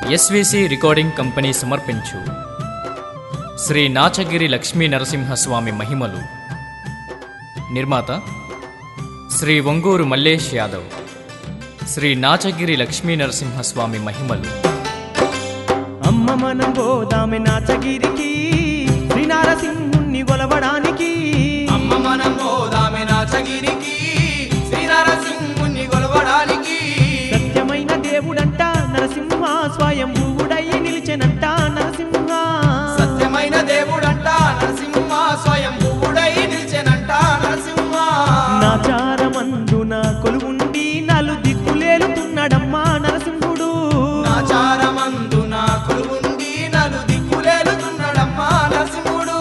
SVC recording company సమర్పించు శ్రీ నాచగిరి లక్ష్మీ నరసింహస్వామి మహిమలు. నిర్మాత శ్రీ వంగూరు మల్లేష్ యాదవ్. శ్రీ నాచగిరి లక్ష్మీ నరసింహస్వామి మహిమలు. అమ్మ మనం పోదామె నాచగిరికి, శ్రీ నారసింహుణ్ణి కొలవడానికి. అమ్మ మనం పోదామె నాచగిరికి, శ్రీ నారసింహుణ్ణి కొలవడానికి. సత్యమైన దేవుడంట నరసింహ, స్వయంభువుడై నిలిచెనంట నరసింహ. సత్యమైన దేవుడంట నరసింహ, స్వయంభువుడై నిలిచెనంట నరసింహ. నాచారమందున కొలువుండి నలు దిక్కులేలుతున్నాడమ్మా నరసింహుడు. నాచారమందున కొలువుండి నలు దిక్కులేలుతున్నాడమ్మా నరసింహుడు.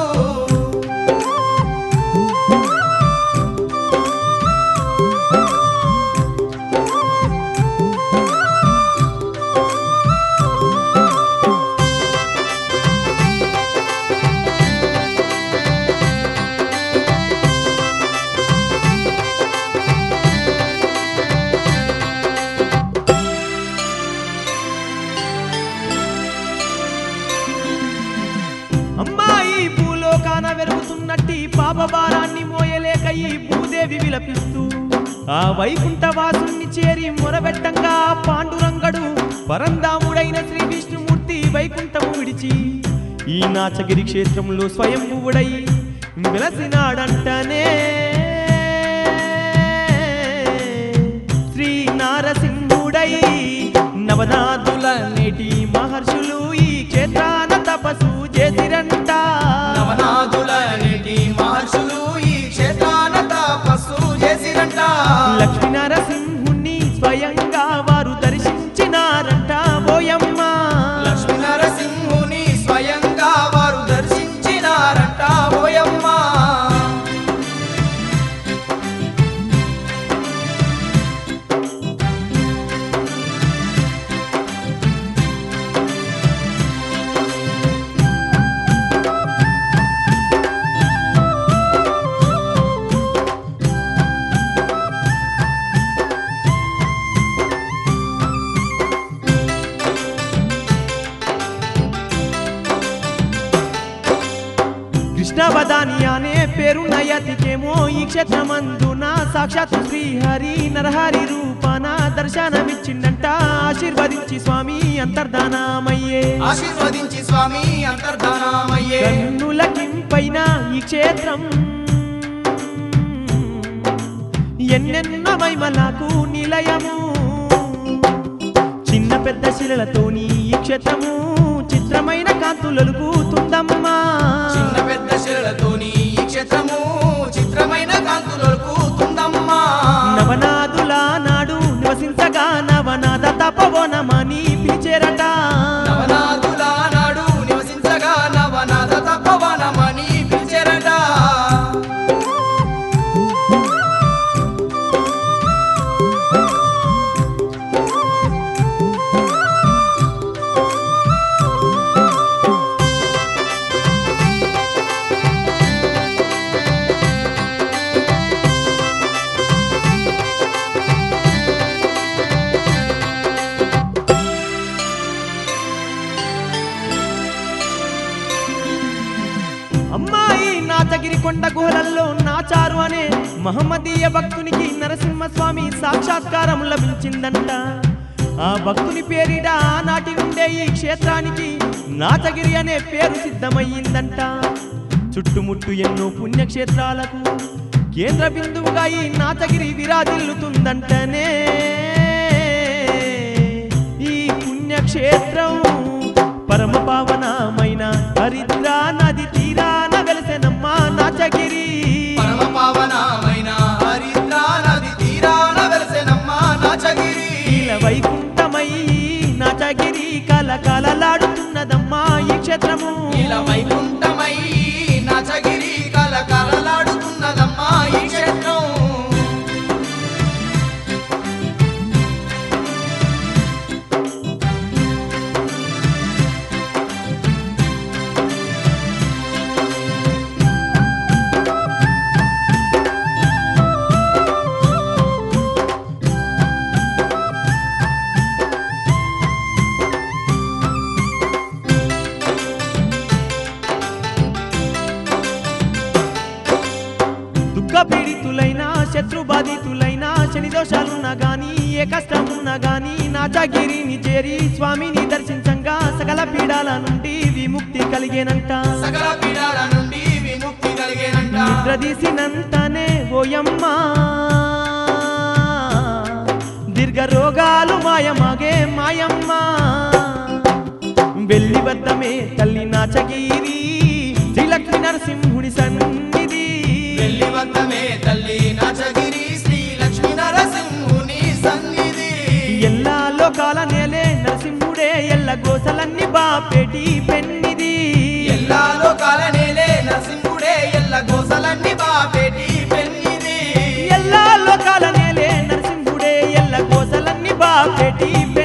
అమ్మాయి భూలోకాన వెరుగుతున్నట్టి పాపభారాన్ని మోయలేక ఈ భూదేవి విలపిస్తూ ఆ వైకుంఠవాసుని చేరి మొరబెట్టంగా పాండురంగడు పరంధాముడైన శ్రీ విష్ణుమూర్తి వైకుంఠము విడిచి ఈ నాచగిరి క్షేత్రంలో స్వయంభువుడై వెలసినాడంటనే. శ్రీ నారసింహుడై నవనాథుల నేటి మహర్షులు ఈ క్షేత్రాన తపస్సు చేసిరంట. నవనాథుల నేటి మహర్షులు ఈ క్షేత్రాన తపస్సు చేసిరంట. లక్ష్మీ నరసింహుణ్ణి స్వయంగా వారు దర్శించినారంట ఓయమ్మ. లక్ష్మీ నరసింహుని స్వయంగా వారు దర్శించినారంట ఓయమ్మ. కృష్ణవదాని అనే పేరు నయతికేమో ఈ క్షేత్రమందున సాక్షాత్ శ్రీహరి నరహరి రూపాన దర్శనమిచ్చిండంట. ఆశీర్వదించి స్వామి అంతర్ధానమయ్యే, ఆశీర్వదించి స్వామి అంతర్ధానమయ్యే. కన్నులకింపైన ఈ క్షేత్రం ఎన్నెన్నో మహిమలకు నిలయము. చిన్న పెద్ద శిలలతోని ఈ క్షేత్రము చిత్రమైన కాంతులొలుకుతుందమ్మా. చిన్న పెద్ద శిలలతోని ఈ క్షేత్రము చిత్రమైన కాంతులొలుకుతుందమ్మా. నవనాథుల నాడు నివసించగా నవనాథ తపవనమని పిలిచేరట. నవనాథుల నాడు నివసించగా నవనాథ తపవనమని పిలిచెరట. అమ్మాయి నాచగిరి కొండ గుహలల్లో నాచారు అనే మహమ్మదీయ భక్తునికి నరసింహస్వామి సాక్షాత్కారం లభించిందంట. ఆ భక్తుని పేరిట ఆనాటి నుండే ఈ క్షేత్రానికి నాచగిరి అనే పేరు సిద్ధమయ్యిందంట. చుట్టుముట్టు ఎన్నో పుణ్యక్షేత్రాలకు కేంద్ర బిందువుగా ఈ నాచగిరి విరాజిల్లుతుందంటనే. ఈ పుణ్యక్షేత్రం పరమ పావనమైన హరిద్రా నది తీరాన వెలసెనమ్మా నాచగిరి. పరమ పావనమైన హరిద్రా నది తీరాన వెలసెనమ్మా నాచగిరి. ఇలా వైకుంఠమై నాచగిరి కలకలలాడుతున్నదమ్మా ఈ క్షేత్రము. ఇలా వైకుంఠమై నాచగిరి కలకలలాడుతున్నదమ్మా ఈ క్షేత్రం. పీడితులైనా శత్రు బాధితులైనా శని దోషాలున్నా గాని ఏ కష్టమున్నా గాని నాచగిరిని చేరి స్వామిని దర్శించంగా సకల పీడాల నుండి విముక్తి కలిగేనంట. సకల పీడాల నుండి విముక్తి కలిగేనంట. నిద్ర తీసినంతనే ఓయమ్మా దీర్ఘ రోగాలు మాయమాగే మాయమ్మ. వెల్లిబద్దమే తల్లి నాచగిరి శ్రీలక్ష్మీ నరసింహుడి సన్నిధి. వెల్లిబద్దమే తల్లి నాచగిరి శ్రీ లక్ష్మీ నరసింహుని సన్నిధి. ఎల్లా లోకాల నేలే నరసింహుడే ఎల్ల గోసలన్నీ బాపేటి పెన్నిది. ఎల్లా లోకాల నేలే నరసింహుడే ఎల్ల గోసలన్నీ బాపేటి పెన్నిది. ఎల్లా లోకాల నేలే నరసింహుడే ఎల్ల గోసలన్నీ బాపేటి